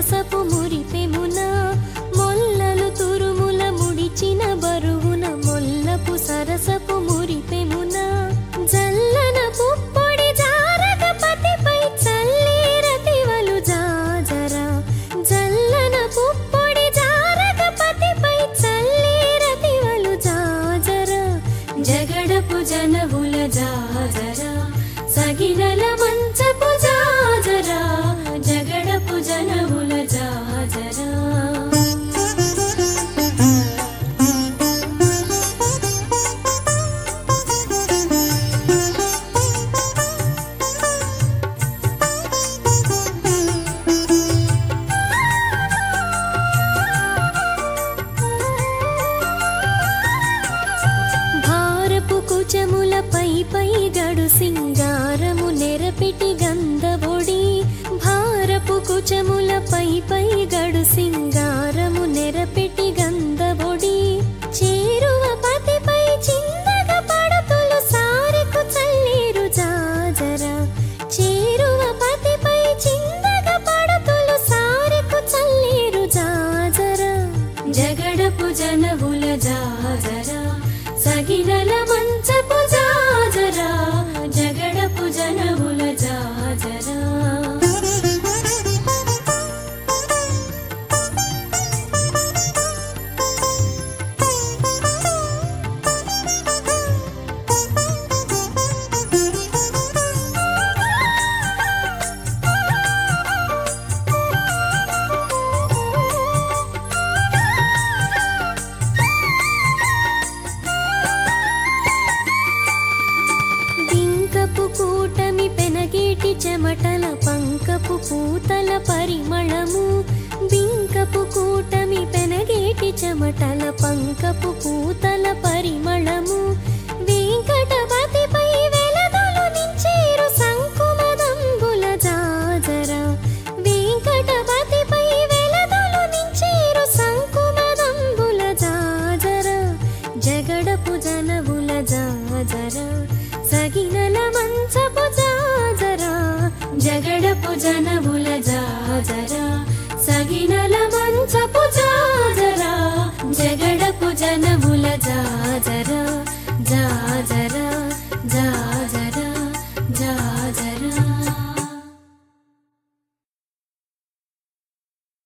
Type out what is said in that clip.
సరసపు మురిపెమున మొల్లలు తురుముల ముడిచిన బరువున మొల్లపు సరసపు మురిపెమున జల్లన పుప్పొడి జారక పతిపై చల్లేరతివలు జాజరా జల్లన పుప్పొడి జారక పతిపై చల్లేరతివలు జాజరా జగడపు జనవుల జాజరా సగినల మంచపు జాజరా జగడపు జనవుల జాజరా భారపు కుచముల పై పై గడు సింగారము నెరపిటి గంధబొడి భారపు కుచముల పై పై గడు సింగారము నెరపిటి గంధబొడి చేరువ పతిపై చిందగ పడతులు సారెకు చల్లేరు జాజరా చేరువ పతిపై చిందగ పడతులు సారెకు చల్లేరు జాజరా జగడపు జనవుల జాజరా సగినల మంచపు జాజరా జగడపు జనవుల జాజరా బింకపు కూటమి పెనగేటి చెమటల పంకపు పూతల పరిమళము బింకపు కూటమి పెనగేటి చెమటల పంకపు పూతల